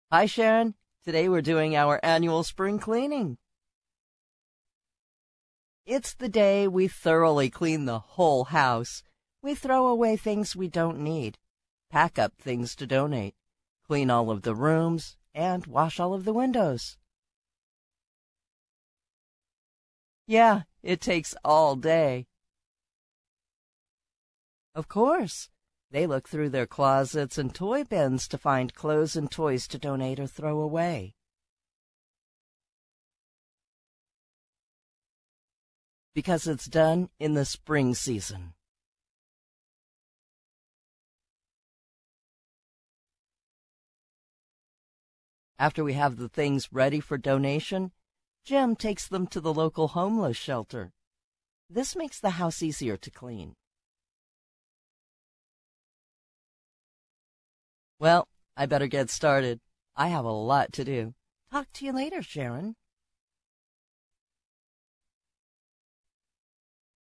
Hi, Sharon. Today we're doing our annual spring cleaning. It's the day we thoroughly clean the whole house. We throw away things we don't need, pack up things to donate, clean all of the rooms, and wash all of the windows. Yeah, it takes all day. Of course. They look through their closets and toy bins to find clothes and toys to donate or throw away. Because it's done in the spring season. After we have the things ready for donation, Jim takes them to the local homeless shelter. This makes the house easier to clean. Well, I better get started. I have a lot to do. Talk to you later, Sharon.